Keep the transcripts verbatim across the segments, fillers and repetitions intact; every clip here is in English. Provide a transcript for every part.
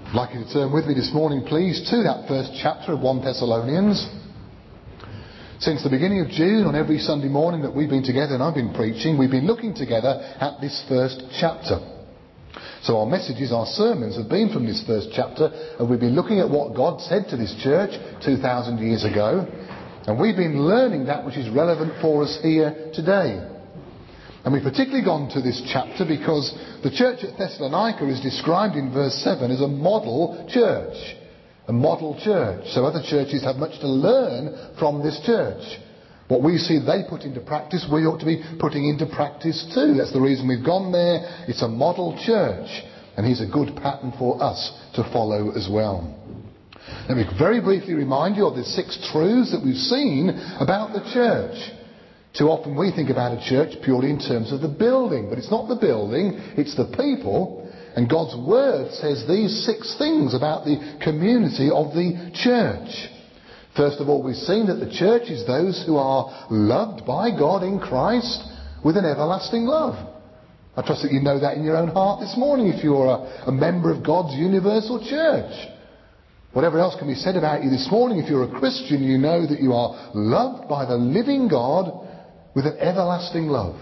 I'd like you to turn with me this morning, please, to that first chapter of First Thessalonians. Since the beginning of June, on every Sunday morning that we've been together and I've been preaching, we've been looking together at this first chapter. So our messages, our sermons have been from this first chapter, and we've been looking at what God said to this church two thousand years ago, and we've been learning that which is relevant for us here today. And we've particularly gone to this chapter because the church at Thessalonica is described in verse seven as a model church. A model church. So other churches have much to learn from this church. What we see they put into practice, we ought to be putting into practice too. That's the reason we've gone there. It's a model church. And he's a good pattern for us to follow as well. Let me very briefly remind you of the six truths that we've seen about the church. Too often we think about a church purely in terms of the building. But it's not the building, it's the people. And God's Word says these six things about the community of the church. First of all, we've seen that the church is those who are loved by God in Christ with an everlasting love. I trust that you know that in your own heart this morning if you're a, a member of God's universal church. Whatever else can be said about you this morning, if you're a Christian, you know that you are loved by the living God with an everlasting love.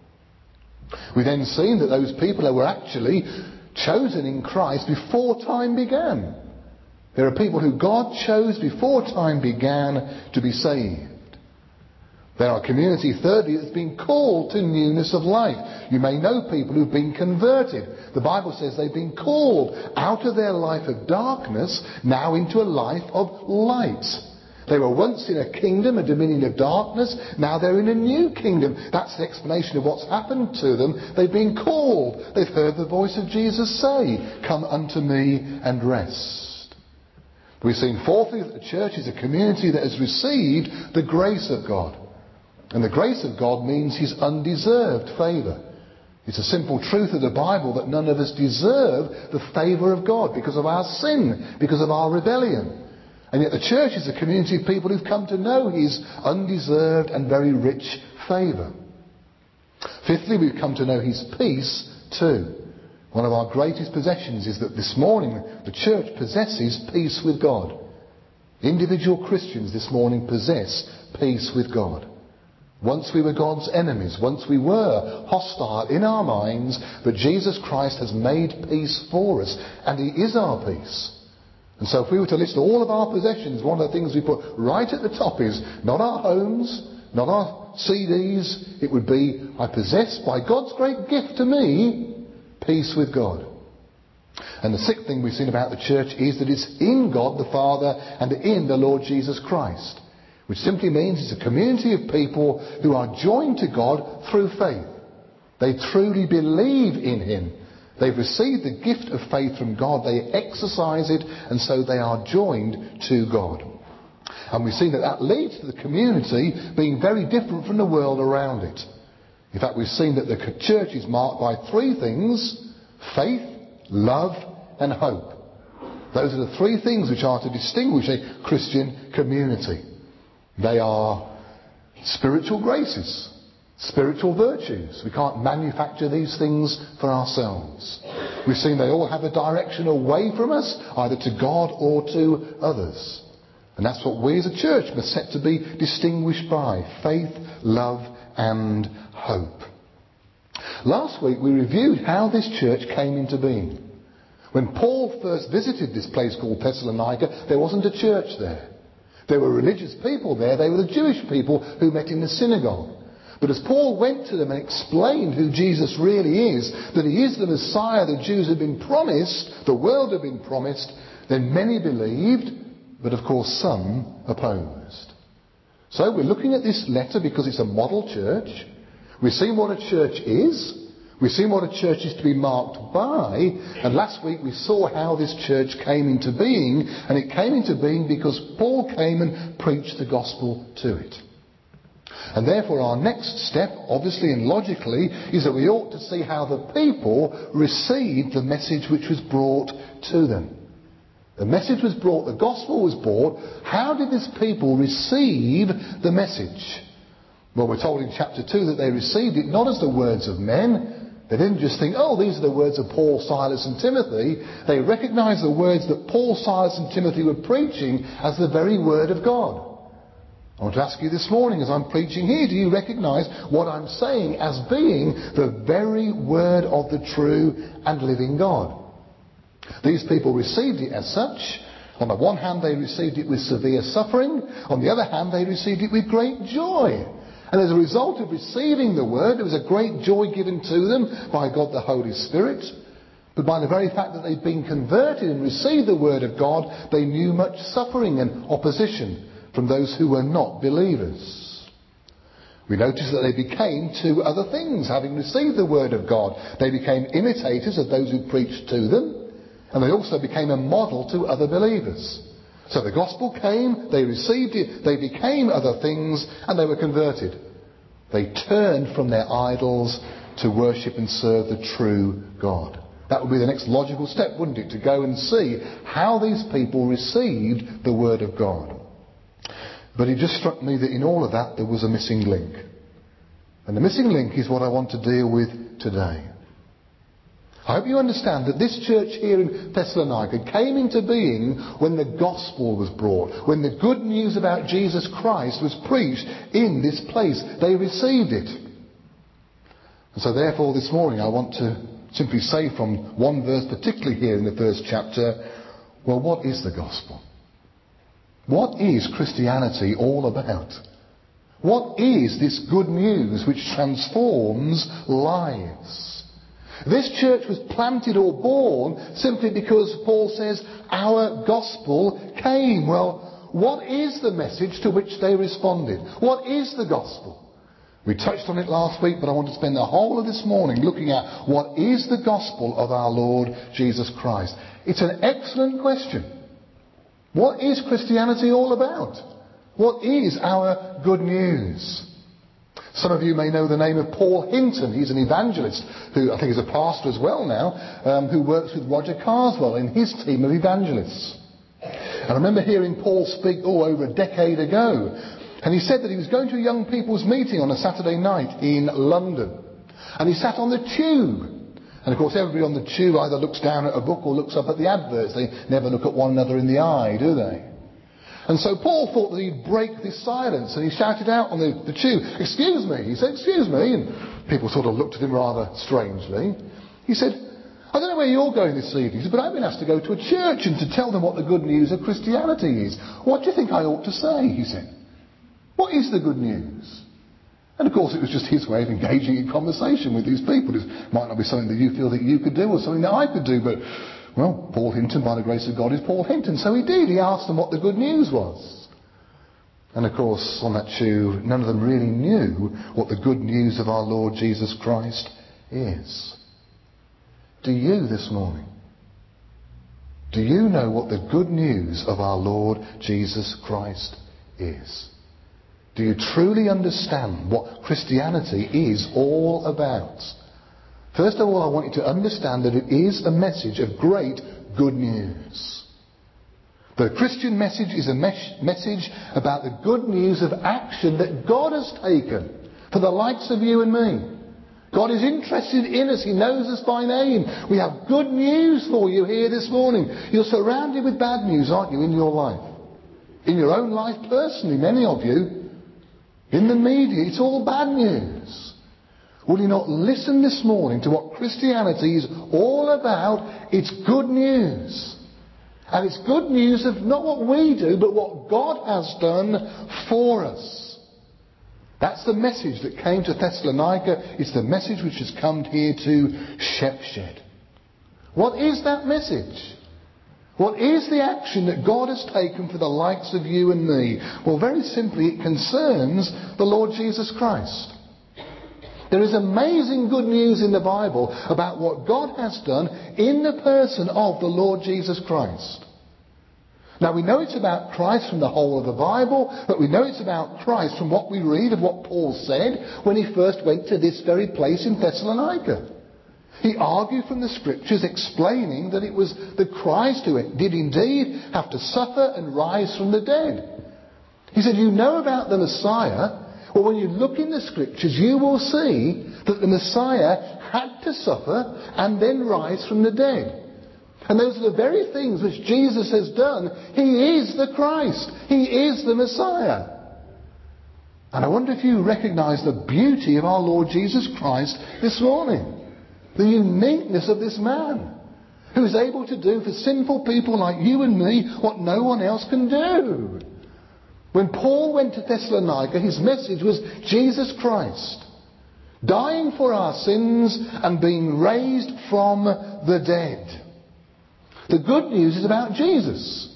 We've then seen that those people who were actually chosen in Christ before time began. There are people who God chose before time began to be saved. There are community, thirdly, that's been called to newness of life. You may know people who've been converted. The Bible says they've been called out of their life of darkness now into a life of light. They were once in a kingdom, a dominion of darkness. Now they're in a new kingdom. That's the explanation of what's happened to them. They've been called. They've heard the voice of Jesus say, "Come unto me and rest." We've seen fourthly that the church is a community that has received the grace of God. And the grace of God means His undeserved favour. It's a simple truth of the Bible that none of us deserve the favour of God because of our sin, because of our rebellion. And yet the church is a community of people who've come to know His undeserved and very rich favour. Fifthly, we've come to know His peace too. One of our greatest possessions is that this morning the church possesses peace with God. Individual Christians this morning possess peace with God. Once we were God's enemies, once we were hostile in our minds, but Jesus Christ has made peace for us, and He is our peace. And so if we were to list all of our possessions, one of the things we put right at the top is not our homes, not our C Ds. It would be, I possess by God's great gift to me, peace with God. And the sixth thing we've seen about the church is that it's in God the Father and in the Lord Jesus Christ. Which simply means it's a community of people who are joined to God through faith. They truly believe in Him. They've received the gift of faith from God. They exercise it, and so they are joined to God. And we've seen that that leads to the community being very different from the world around it. In fact, we've seen that the church is marked by three things: faith, love, and hope. Those are the three things which are to distinguish a Christian community. They are spiritual graces, spiritual virtues. We can't manufacture these things for ourselves. We've seen they all have a direction away from us, either to God or to others. And that's what we as a church must set to be distinguished by: faith, love, and hope. Last week we reviewed how this church came into being. When Paul first visited this place called Thessalonica, there wasn't a church there. There were religious people there. They were the Jewish people who met in the synagogue. But as Paul went to them and explained who Jesus really is, that He is the Messiah the Jews had been promised, the world had been promised, then many believed, but of course some opposed. So we're looking at this letter because it's a model church. We've seen what a church is. We've seen what a church is to be marked by, and last week we saw how this church came into being, and it came into being because Paul came and preached the gospel to it. And therefore our next step, obviously and logically, is that we ought to see how the people received the message which was brought to them. The message was brought, the gospel was brought. How did this people receive the message? Well, we're told in chapter two that they received it not as the words of men, They didn't just think, oh, these are the words of Paul, Silas and Timothy. They recognised the words that Paul, Silas and Timothy were preaching as the very word of God. I want to ask you this morning as I'm preaching here, do you recognise what I'm saying as being the very word of the true and living God? These people received it as such. On the one hand, they received it with severe suffering. On the other hand, they received it with great joy. And as a result of receiving the word, there was a great joy given to them by God the Holy Spirit. But by the very fact that they'd been converted and received the word of God, they knew much suffering and opposition from those who were not believers. We notice that they became two other things. Having received the word of God, they became imitators of those who preached to them, and they also became a model to other believers. So the gospel came, they received it, they became other things, and they were converted. They turned from their idols to worship and serve the true God. That would be the next logical step, wouldn't it? To go and see how these people received the word of God. But it just struck me that in all of that there was a missing link. And the missing link is what I want to deal with today. I hope you understand that this church here in Thessalonica came into being when the gospel was brought, when the good news about Jesus Christ was preached in this place. They received it. And so therefore this morning I want to simply say from one verse, particularly here in the first chapter, well, what is the gospel? What is Christianity all about? What is this good news which transforms lives? This church was planted or born simply because Paul says our gospel came. Well, what is the message to which they responded? What is the gospel? We touched on it last week, but I want to spend the whole of this morning looking at what is the gospel of our Lord Jesus Christ. It's an excellent question. What is Christianity all about? What is our good news? Some of you may know the name of Paul Hinton. He's an evangelist who I think is a pastor as well now, um, who works with Roger Carswell in his team of evangelists. And I remember hearing Paul speak oh, over a decade ago. And he said that he was going to a young people's meeting on a Saturday night in London. And he sat on the tube. And of course everybody on the tube either looks down at a book or looks up at the adverts. They never look at one another in the eye, do they? And so Paul thought that he'd break this silence, and he shouted out on the, the tube, "Excuse me." He said, "Excuse me." And people sort of looked at him rather strangely. He said, "I don't know where you're going this evening, but I've been asked to go to a church and to tell them what the good news of Christianity is. What do you think I ought to say?" He said. "What is the good news?" And of course it was just his way of engaging in conversation with these people. It might not be something that you feel that you could do or something that I could do, but, well, Paul Hinton, by the grace of God, is Paul Hinton. So he did. He asked them what the good news was. And of course, on that tube, none of them really knew what the good news of our Lord Jesus Christ is. Do you this morning? Do you know what the good news of our Lord Jesus Christ is? Do you truly understand what Christianity is all about? First of all, I want you to understand that it is a message of great good news. The Christian message is a mes- message about the good news of action that God has taken for the likes of you and me. God is interested in us. He knows us by name. We have good news for you here this morning. You're surrounded with bad news, aren't you, in your life? In your own life personally, many of you. In the media, it's all bad news. Will you not listen this morning to what Christianity is all about? It's good news. And it's good news of not what we do, but what God has done for us. That's the message that came to Thessalonica. It's the message which has come here to Shepshed. What is that message? What is the action that God has taken for the likes of you and me? Well, very simply, it concerns the Lord Jesus Christ. There is amazing good news in the Bible about what God has done in the person of the Lord Jesus Christ. Now, we know it's about Christ from the whole of the Bible, but we know it's about Christ from what we read of what Paul said when he first went to this very place in Thessalonica. He argued from the scriptures explaining that it was the Christ who did indeed have to suffer and rise from the dead. He said, you know about the Messiah. Well, when you look in the scriptures, you will see that the Messiah had to suffer and then rise from the dead. And those are the very things which Jesus has done. He is the Christ. He is the Messiah. And I wonder if you recognise the beauty of our Lord Jesus Christ this morning. The uniqueness of this man, who is able to do for sinful people like you and me what no one else can do. When Paul went to Thessalonica, his message was Jesus Christ, dying for our sins and being raised from the dead. The good news is about Jesus.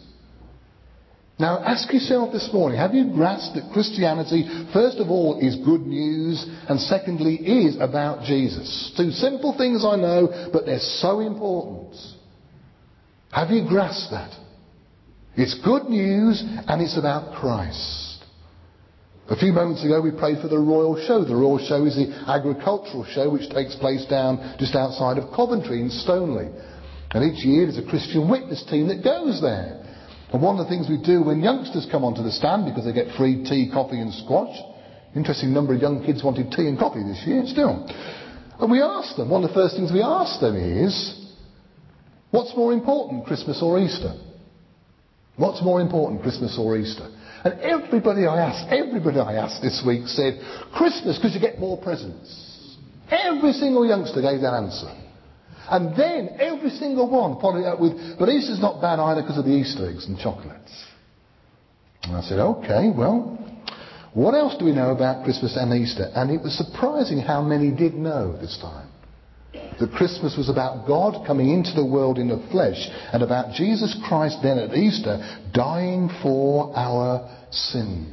Now ask yourself this morning, have you grasped that Christianity, first of all, is good news, and secondly, is about Jesus? Two simple things, I know, but they're so important. Have you grasped that? It's good news and it's about Christ. A few moments ago we prayed for the Royal Show. The Royal Show is the agricultural show which takes place down just outside of Coventry in Stoneleigh. And each year there's a Christian witness team that goes there. And one of the things we do when youngsters come onto the stand, because they get free tea, coffee and squash. Interesting number of young kids wanted tea and coffee this year still. And we ask them, one of the first things we ask them is, what's more important, Christmas or Easter? What's more important, Christmas or Easter? And everybody I asked, everybody I asked this week said, Christmas, because you get more presents. Every single youngster gave that answer. And then every single one followed it up with, but Easter's not bad either because of the Easter eggs and chocolates. And I said, okay, well, what else do we know about Christmas and Easter? And it was surprising how many did know this time. That Christmas was about God coming into the world in the flesh, and about Jesus Christ then at Easter dying for our sins.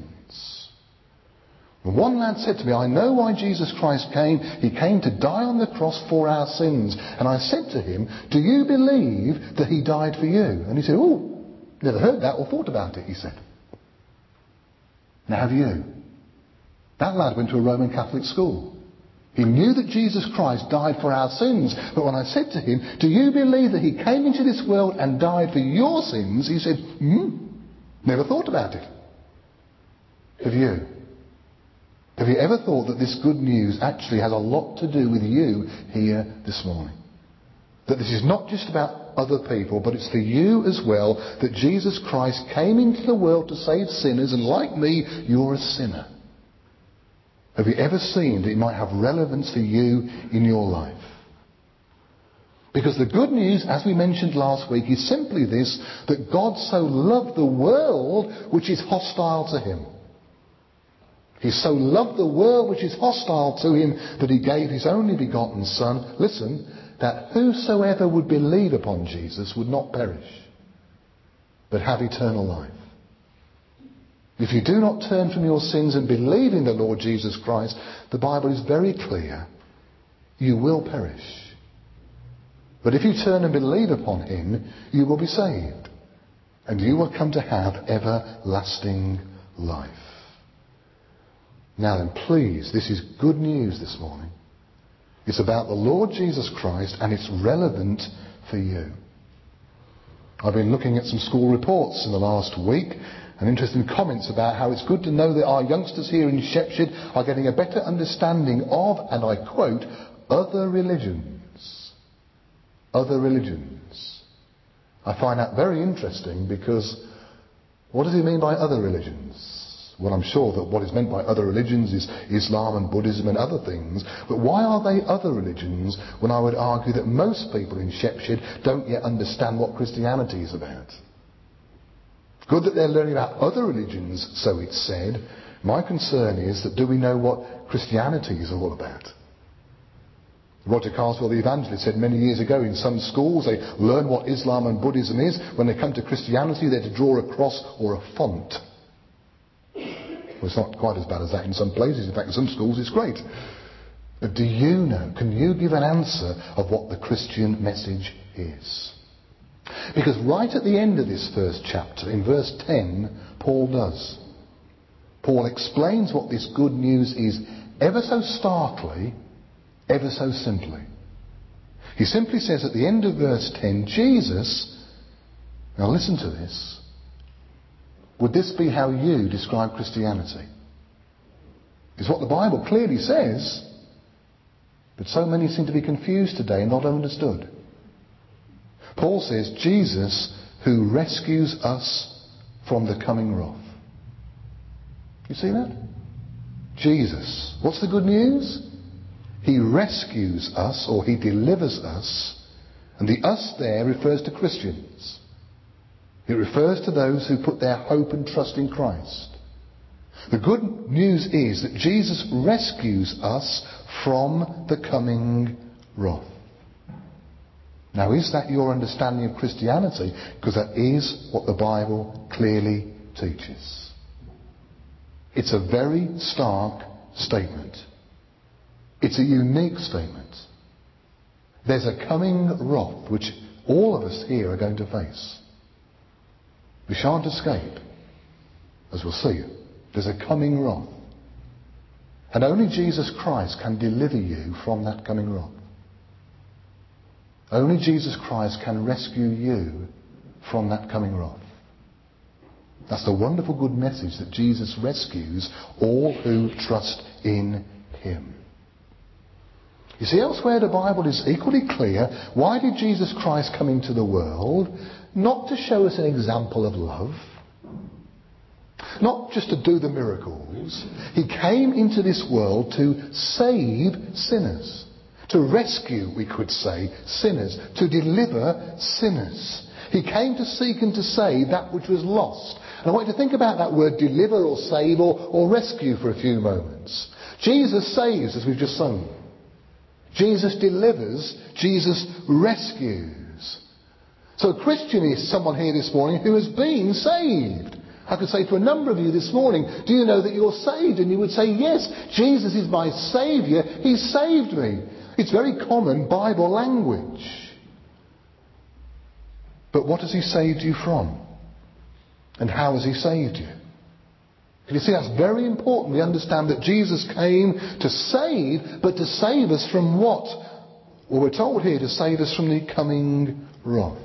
And one lad said to me, I know why Jesus Christ came. He came to die on the cross for our sins. And I said to him, do you believe that he died for you? And he said, oh, never heard that or thought about it, he said. Now have you? That lad went to a Roman Catholic school. He knew that Jesus Christ died for our sins. But when I said to him, do you believe that he came into this world and died for your sins? He said, hmm, never thought about it. Have you? Have you ever thought that this good news actually has a lot to do with you here this morning? That this is not just about other people, but it's for you as well, that Jesus Christ came into the world to save sinners, and like me, you're a sinner. Have you ever seen that it might have relevance for you in your life? Because the good news, as we mentioned last week, is simply this, that God so loved the world which is hostile to him. He so loved the world which is hostile to him that he gave his only begotten Son, listen, that whosoever would believe upon Jesus would not perish, but have eternal life. If you do not turn from your sins and believe in the Lord Jesus Christ, the Bible is very clear, you will perish. But if you turn and believe upon him, you will be saved, and you will come to have everlasting life. Now then, please, this is good news this morning. It's about the Lord Jesus Christ, and it's relevant for you. I've been looking at some school reports in the last week, and interesting comments about how it's good to know that our youngsters here in Shepshed are getting a better understanding of, and I quote, other religions. Other religions. I find that very interesting, because what does he mean by other religions? Well, I'm sure that what is meant by other religions is Islam and Buddhism and other things. But why are they other religions when I would argue that most people in Shepshed don't yet understand what Christianity is about? Good that they're learning about other religions, so it's said. My concern is that do we know what Christianity is all about? Roger Carswell, the evangelist, said many years ago in some schools they learn what Islam and Buddhism is. When they come to Christianity, they're to draw a cross or a font. Well, it's not quite as bad as that in some places. In fact, in some schools it's great. But do you know, can you give an answer of what the Christian message is? Because right at the end of this first chapter, in verse ten, Paul does. Paul explains what this good news is ever so starkly, ever so simply. He simply says at the end of verse ten, Jesus, now listen to this, would this be how you describe Christianity? It's what the Bible clearly says. But so many seem to be confused today and not understood. Paul says, Jesus who rescues us from the coming wrath. You see that? Jesus. What's the good news? He rescues us, or he delivers us. And the us there refers to Christians. It refers to those who put their hope and trust in Christ. The good news is that Jesus rescues us from the coming wrath. Now, is that your understanding of Christianity? Because that is what the Bible clearly teaches. It's a very stark statement. It's a unique statement. There's a coming wrath which all of us here are going to face. We shan't escape, as we'll see. There's a coming wrath. And only Jesus Christ can deliver you from that coming wrath. Only Jesus Christ can rescue you from that coming wrath. That's the wonderful good message, that Jesus rescues all who trust in him. You see, elsewhere the Bible is equally clear. Why did Jesus Christ come into the world? Not to show us an example of love. Not just to do the miracles. He came into this world to save sinners. To rescue, we could say, sinners. To deliver sinners. He came to seek and to save that which was lost. And I want you to think about that word deliver or save or, or rescue for a few moments. Jesus saves, as we've just sung. Jesus delivers. Jesus rescues. So a Christian is someone here this morning who has been saved. I could say to a number of you this morning, do you know that you're saved? And you would say, yes, Jesus is my Saviour. He saved me. It's very common Bible language. But what has he saved you from? And how has he saved you? You see, that's very important. We understand that Jesus came to save, but to save us from what? Well, we're told here to save us from the coming wrath.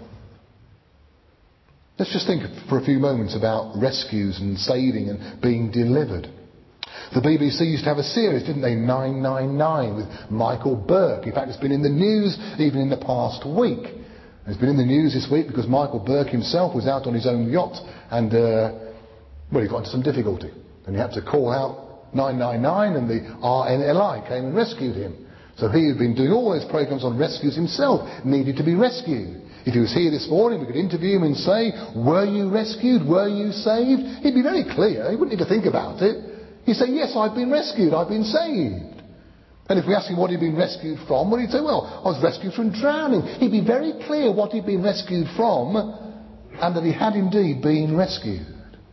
Let's just think for a few moments about rescues and saving and being delivered. The B B C used to have a series, didn't they? nine nine nine with Michael Burke. In fact, it's been in the news even in the past week. It's been in the news this week because Michael Burke himself was out on his own yacht and, uh, well, he got into some difficulty. And he had to call out nine nine nine and the R N L I came and rescued him. So he had been doing all those programs on rescues himself, needed to be rescued. If he was here this morning, we could interview him and say, were you rescued? Were you saved? He'd be very clear. He wouldn't need to think about it. He'd say, yes, I've been rescued. I've been saved. And if we ask him what he'd been rescued from, well, he'd say, well, I was rescued from drowning. He'd be very clear what he'd been rescued from and that he had indeed been rescued.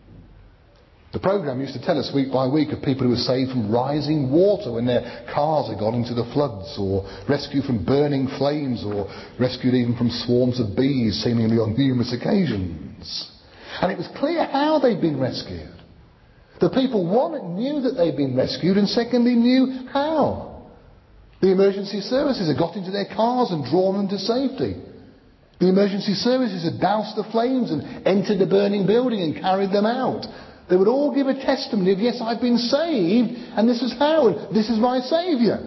The programme used to tell us week by week of people who were saved from rising water when their cars had gone into the floods, or rescued from burning flames, or rescued even from swarms of bees, seemingly on numerous occasions. And it was clear how they'd been rescued. The people, one, knew that they'd been rescued, and secondly, knew how. The emergency services had got into their cars and drawn them to safety. The emergency services had doused the flames and entered the burning building and carried them out. They would all give a testimony of, yes, I've been saved, and this is how, and this is my Saviour.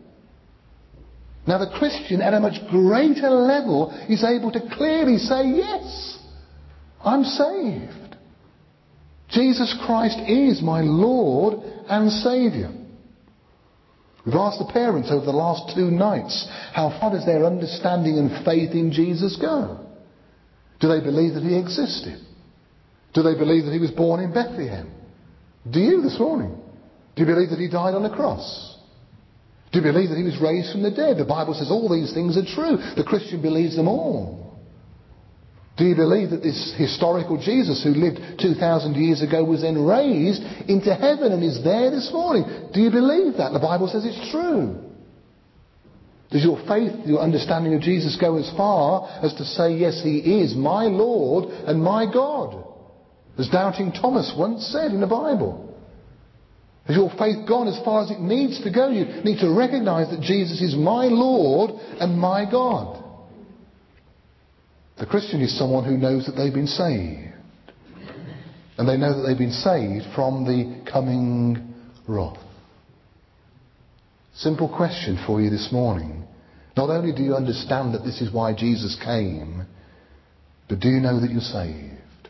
Now the Christian at a much greater level is able to clearly say, yes, I'm saved. Jesus Christ is my Lord and Saviour. We've asked the parents over the last two nights, how far does their understanding and faith in Jesus go? Do they believe that he existed? Do they believe that he was born in Bethlehem? Do you this morning? Do you believe that he died on the cross? Do you believe that he was raised from the dead? The Bible says all these things are true. The Christian believes them all. Do you believe that this historical Jesus who lived two thousand years ago was then raised into heaven and is there this morning? Do you believe that? The Bible says it's true. Does your faith, your understanding of Jesus go as far as to say, yes, he is my Lord and my God? As doubting Thomas once said in the Bible. Has your faith gone as far as it needs to go? You need to recognise that Jesus is my Lord and my God. The Christian is someone who knows that they've been saved. And they know that they've been saved from the coming wrath. Simple question for you this morning. Not only do you understand that this is why Jesus came, but do you know that you're saved?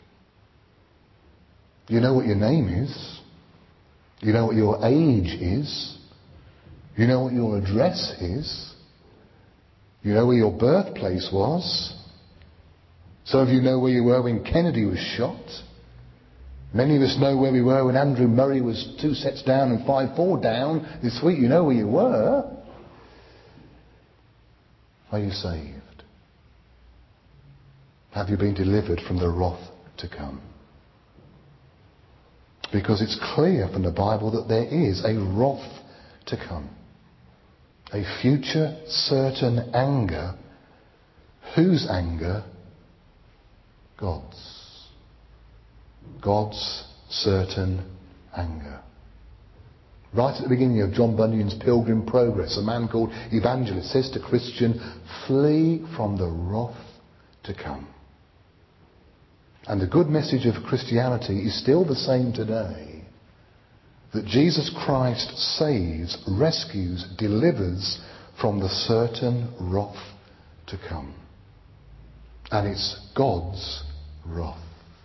You know what your name is. You know what your age is. You know what your address is. You know where your birthplace was. Some of you know where you were when Kennedy was shot. Many of us know where we were when Andrew Murray was two sets down and five four down. This week you know where you were. Are you saved? Have you been delivered from the wrath to come? Because it's clear from the Bible that there is a wrath to come. A future certain anger. Whose anger? God's. God's certain anger. Right at the beginning of John Bunyan's Pilgrim Progress, a man called Evangelist says to Christian, flee from the wrath to come. And the good message of Christianity is still the same today. That Jesus Christ saves, rescues, delivers from the certain wrath to come. And it's God's wrath.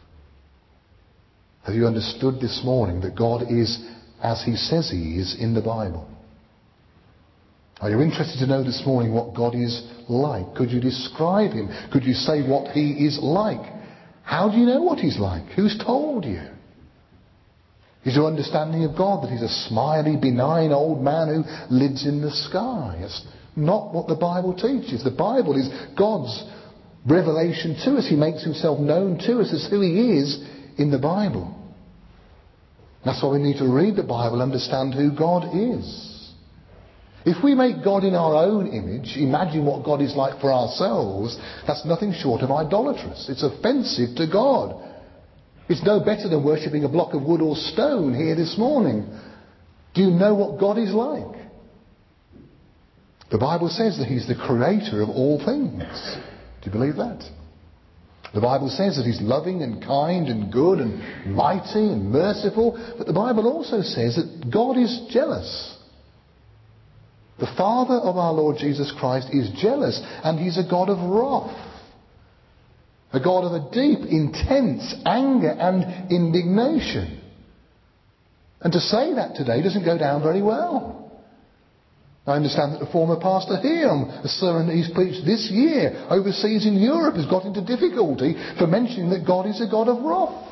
Have you understood this morning that God is as he says he is in the Bible? Are you interested to know this morning what God is like? Could you describe him? Could you say what he is like? How do you know what he's like? Who's told you? Is your understanding of God that he's a smiley, benign old man who lives in the sky? That's not what the Bible teaches. The Bible is God's revelation to us. He makes himself known to us as who he is in the Bible. That's why we need to read the Bible, understand who God is. If we make God in our own image, imagine what God is like for ourselves, that's nothing short of idolatrous. It's offensive to God. It's no better than worshipping a block of wood or stone here this morning. Do you know what God is like? The Bible says that he's the creator of all things. Do you believe that? The Bible says that he's loving and kind and good and mighty and merciful. But the Bible also says that God is jealous. The Father of our Lord Jesus Christ is jealous, and he's a God of wrath. A God of a deep, intense anger and indignation. And to say that today doesn't go down very well. I understand that the former pastor here, on a sermon that he's preached this year overseas in Europe, has got into difficulty for mentioning that God is a God of wrath.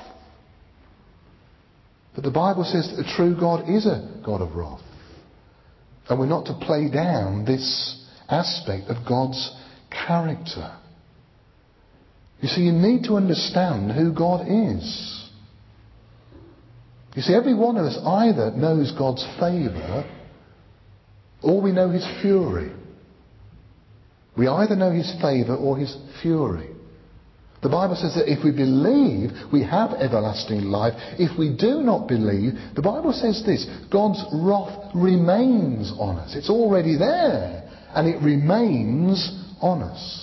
But the Bible says that the true God is a God of wrath. And we're not to play down this aspect of God's character. You see, you need to understand who God is. You see, every one of us either knows God's favour or we know his fury. We either know his favour or his fury. The Bible says that if we believe, we have everlasting life. If we do not believe, the Bible says this, God's wrath remains on us. It's already there, and it remains on us.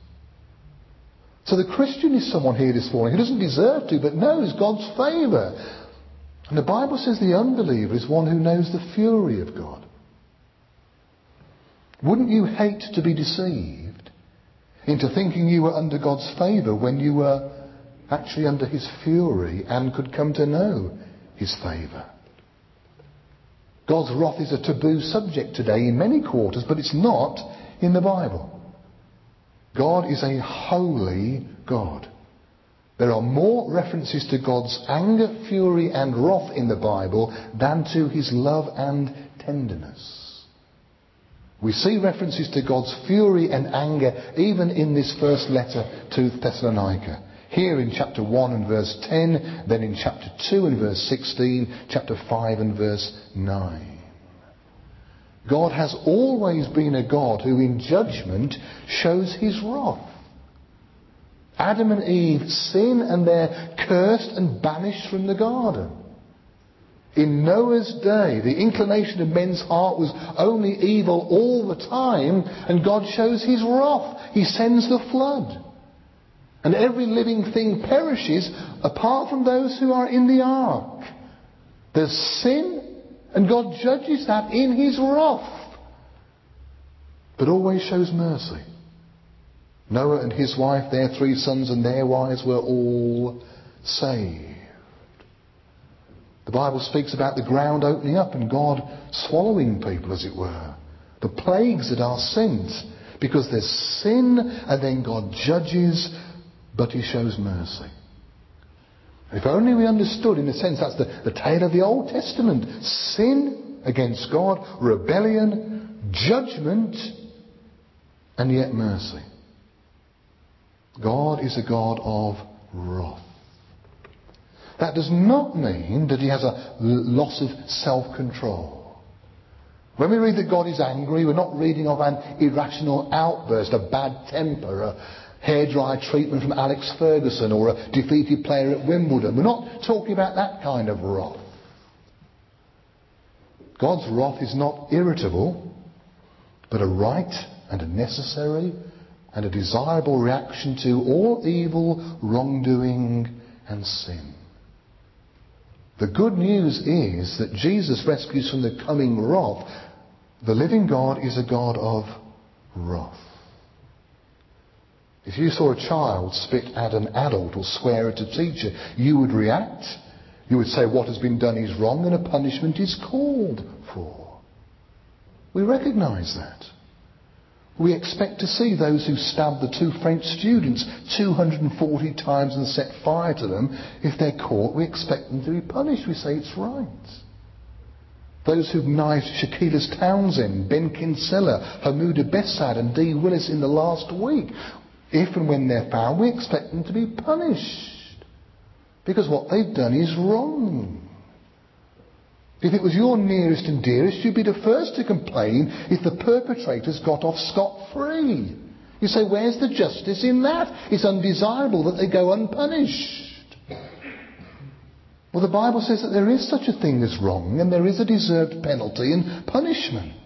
So the Christian is someone here this morning who doesn't deserve to, but knows God's favour. And the Bible says the unbeliever is one who knows the fury of God. Wouldn't you hate to be deceived into thinking you were under God's favour when you were actually under his fury and could come to know his favour? God's wrath is a taboo subject today in many quarters, but it's not in the Bible. God is a holy God. There are more references to God's anger, fury and wrath in the Bible than to his love and tenderness. We see references to God's fury and anger even in this first letter to Thessalonica. Here in chapter one and verse ten, then in chapter two and verse sixteen, chapter five and verse nine. God has always been a God who in judgment shows his wrath. Adam and Eve sin and they're cursed and banished from the garden. In Noah's day, the inclination of men's heart was only evil all the time, and God shows his wrath. He sends the flood. And every living thing perishes apart from those who are in the ark. There's sin, and God judges that in his wrath. but always shows mercy. Noah and his wife, their three sons and their wives were all saved. The Bible speaks about the ground opening up and God swallowing people, as it were. The plagues that are sent because there's sin, and then God judges, but he shows mercy. If only we understood, in a sense, that's the, the tale of the Old Testament. Sin against God, rebellion, judgment, and yet mercy. God is a God of wrath. That does not mean that he has a loss of self-control. When we read that God is angry, we're not reading of an irrational outburst, a bad temper, a hairdryer treatment from Alex Ferguson, or a defeated player at Wimbledon. We're not talking about that kind of wrath. God's wrath is not irritable, but a right and a necessary and a desirable reaction to all evil, wrongdoing and sin. The good news is that Jesus rescues from the coming wrath. The living God is a God of wrath. If you saw a child spit at an adult or swear at a teacher, you would react. You would say what has been done is wrong and a punishment is called for. We recognise that. We expect to see those who stabbed the two French students two hundred forty times and set fire to them. If they're caught, we expect them to be punished. We say it's right. Those who knifed Shakilis Townsend, Ben Kinsella, Hamuda Bessad and Dee Willis in the last week, if and when they're found, we expect them to be punished. Because what they've done is wrong. If it was your nearest and dearest, you'd be the first to complain if the perpetrators got off scot-free. You say, where's the justice in that? It's undesirable that they go unpunished. Well, the Bible says that there is such a thing as wrong, and there is a deserved penalty and punishment.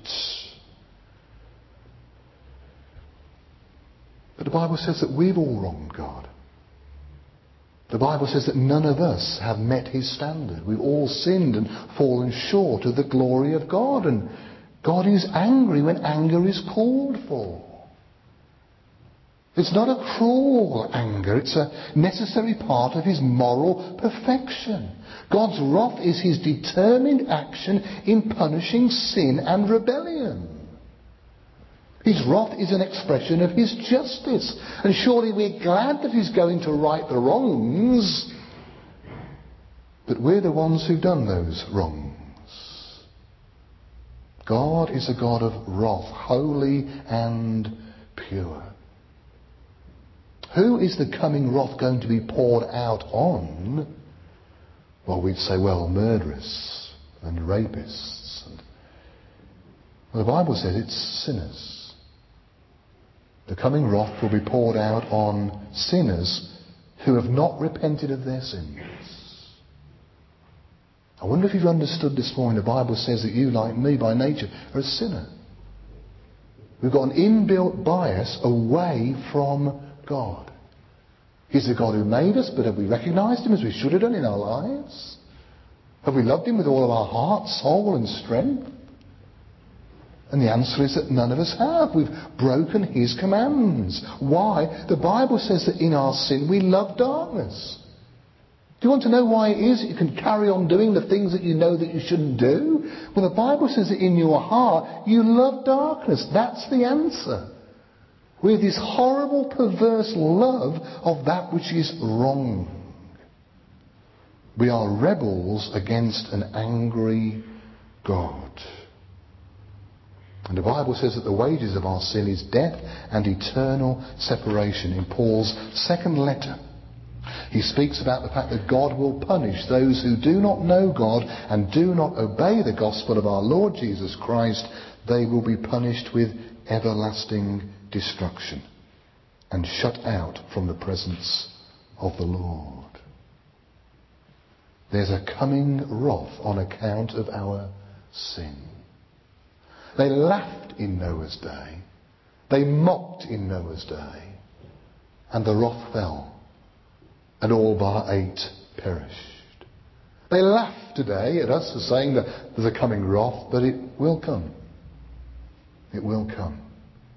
But the Bible says that we've all wronged God. The Bible says that none of us have met his standard. We've all sinned and fallen short of the glory of God. And God is angry when anger is called for. It's not a cruel anger. It's a necessary part of his moral perfection. God's wrath is his determined action in punishing sin and rebellion. His wrath is an expression of his justice. And surely we're glad that he's going to right the wrongs. But we're the ones who've done those wrongs. God is a God of wrath, holy and pure. Who is the coming wrath going to be poured out on? Well, we'd say, well, murderers and rapists. And, well, the Bible says it's sinners. The coming wrath will be poured out on sinners who have not repented of their sins. I wonder if you've understood this morning, the Bible says that you, like me, by nature, are a sinner. We've got an inbuilt bias away from God. He's the God who made us, but have we recognised him as we should have done in our lives? Have we loved him with all of our heart, soul and strength? And the answer is that none of us have. We've broken his commands. Why? The Bible says that in our sin we love darkness. Do you want to know why it is that you can carry on doing the things that you know that you shouldn't do? Well, the Bible says that in your heart you love darkness. That's the answer. We have this horrible, perverse love of that which is wrong. We are rebels against an angry God. And the Bible says that the wages of our sin is death and eternal separation. In Paul's second letter, he speaks about the fact that God will punish those who do not know God and do not obey the gospel of our Lord Jesus Christ. They will be punished with everlasting destruction and shut out from the presence of the Lord. There's a coming wrath on account of our sin. They laughed in Noah's day. They mocked in Noah's day. And the wrath fell. And all but eight perished. They laugh today at us for saying that there's a coming wrath, but it will come. It will come.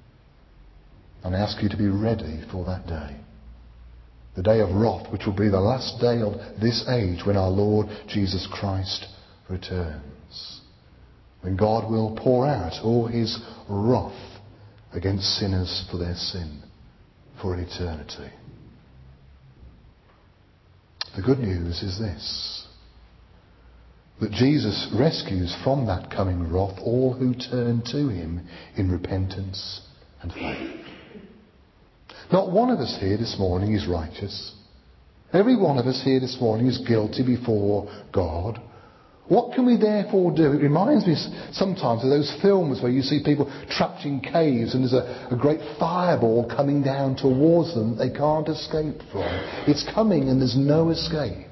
And I ask you to be ready for that day. The day of wrath, which will be the last day of this age when our Lord Jesus Christ returns. When God will pour out all his wrath against sinners for their sin for eternity. The good news is this: that Jesus rescues from that coming wrath all who turn to him in repentance and faith. Not one of us here this morning is righteous. Every one of us here this morning is guilty before God. What can we therefore do? It reminds me sometimes of those films where you see people trapped in caves and there's a, a great fireball coming down towards them that they can't escape from. It's coming and there's no escape.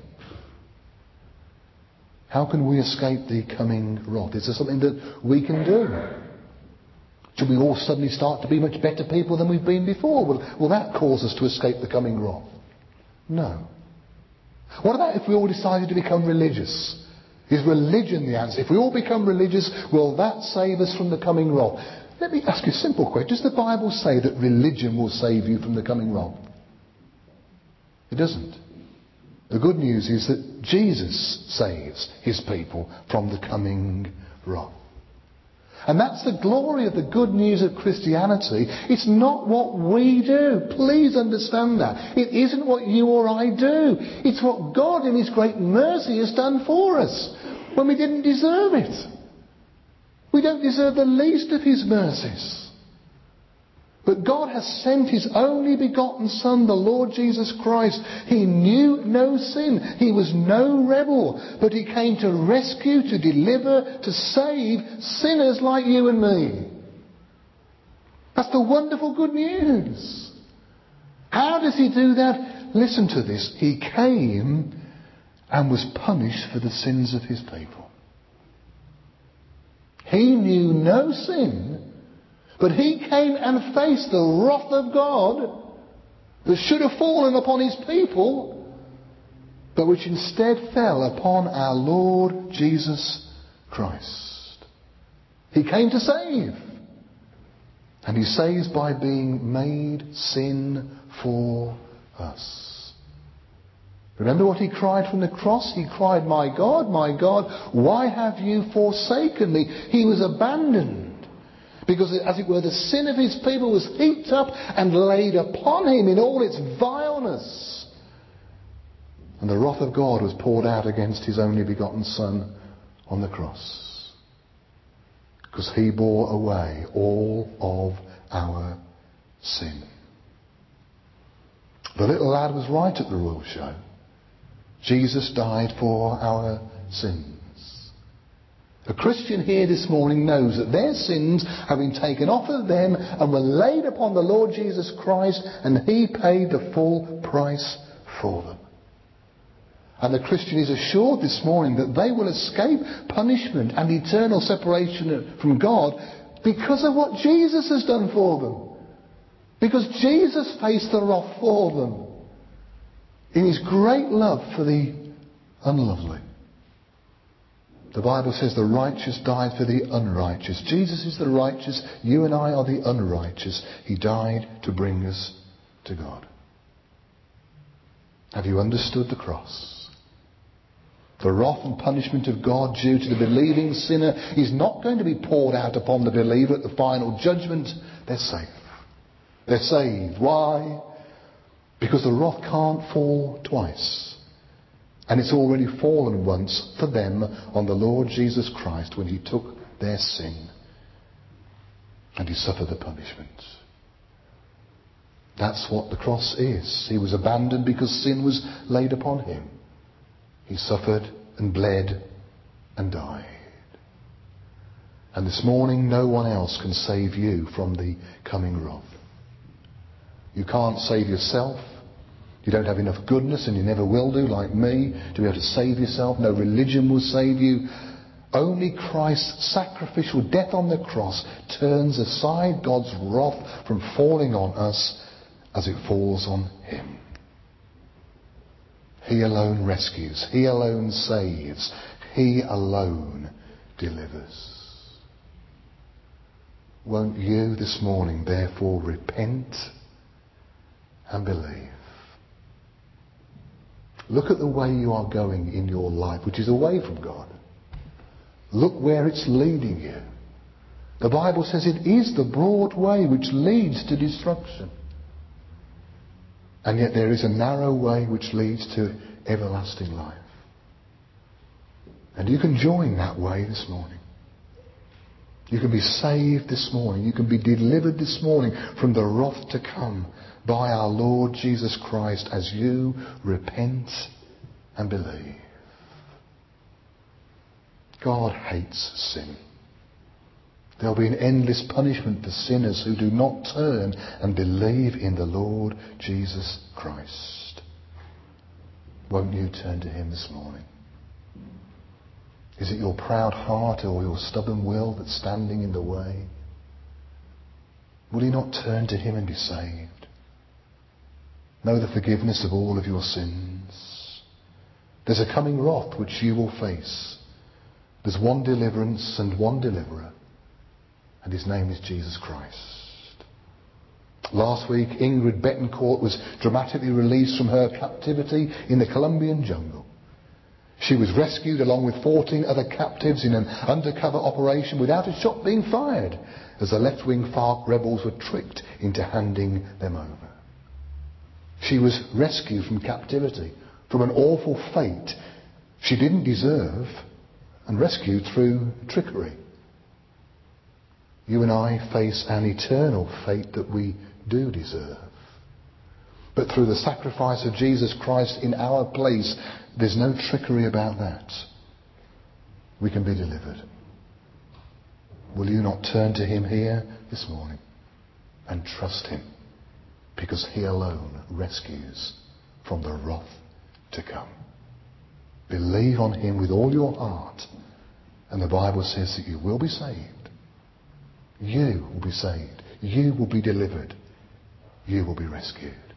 How can we escape the coming wrath? Is there something that we can do? Should we all suddenly start to be much better people than we've been before? Will, will that cause us to escape the coming wrath? No. What about if we all decided to become religious? Is religion the answer? If we all become religious, will that save us from the coming wrath? Let me ask you a simple question. Does the Bible say that religion will save you from the coming wrath? It doesn't. The good news is that Jesus saves his people from the coming wrath. And that's the glory of the good news of Christianity. It's not what we do. Please understand that. It isn't what you or I do. It's what God in his great mercy has done for us when we didn't deserve it. We don't deserve the least of his mercies. But God has sent his only begotten Son, the Lord Jesus Christ. He knew no sin. He was no rebel. But he came to rescue, to deliver, to save sinners like you and me. That's the wonderful good news. How does he do that? Listen to this. He came and was punished for the sins of his people. He knew no sin. But he came and faced the wrath of God that should have fallen upon his people, but which instead fell upon our Lord Jesus Christ. He came to save. And he saves by being made sin for us. Remember what he cried from the cross? He cried, "My God, my God, why have you forsaken me?" He was abandoned. Because, as it were, the sin of his people was heaped up and laid upon him in all its vileness. And the wrath of God was poured out against his only begotten Son on the cross. Because he bore away all of our sin. The little lad was right at the royal show. Jesus died for our sins. A Christian here this morning knows that their sins have been taken off of them and were laid upon the Lord Jesus Christ, and he paid the full price for them. And the Christian is assured this morning that they will escape punishment and eternal separation from God because of what Jesus has done for them. Because Jesus faced the wrath for them in his great love for the unlovely. The Bible says the righteous died for the unrighteous. Jesus is the righteous. You and I are the unrighteous. He died to bring us to God. Have you understood the cross? The wrath and punishment of God due to the believing sinner is not going to be poured out upon the believer at the final judgment. They're safe. They're saved. Why? Because the wrath can't fall twice. And it's already fallen once for them on the Lord Jesus Christ when he took their sin and he suffered the punishment. That's what the cross is. He was abandoned because sin was laid upon him. He suffered and bled and died. And this morning no one else can save you from the coming wrath. You can't save yourself. You don't have enough goodness, and you never will do, like me, to be able to save yourself. No religion will save you. Only Christ's sacrificial death on the cross turns aside God's wrath from falling on us as it falls on him. He alone rescues. He alone saves. He alone delivers. Won't you this morning therefore repent and believe? Look at the way you are going in your life, which is away from God. Look where it's leading you. The Bible says it is the broad way which leads to destruction. And yet there is a narrow way which leads to everlasting life. And you can join that way this morning. You can be saved this morning. You can be delivered this morning from the wrath to come by our Lord Jesus Christ as you repent and believe. God hates sin. There'll be an endless punishment for sinners who do not turn and believe in the Lord Jesus Christ. Won't you turn to him this morning? Is it your proud heart or your stubborn will that's standing in the way? Will you not turn to him and be saved? Know the forgiveness of all of your sins. There's a coming wrath which you will face. There's one deliverance and one deliverer, and his name is Jesus Christ. Last week, Ingrid Betancourt was dramatically released from her captivity in the Colombian jungle. She was rescued along with fourteen other captives in an undercover operation without a shot being fired, as the left-wing FARC rebels were tricked into handing them over. She was rescued from captivity, from an awful fate she didn't deserve, and rescued through trickery. You and I face an eternal fate that we do deserve. But through the sacrifice of Jesus Christ in our place, there's no trickery about that. We can be delivered. Will you not turn to him here this morning and trust him? Because he alone rescues from the wrath to come. Believe on him with all your heart, and the Bible says that you will be saved. You will be saved. You will be delivered. You will be rescued.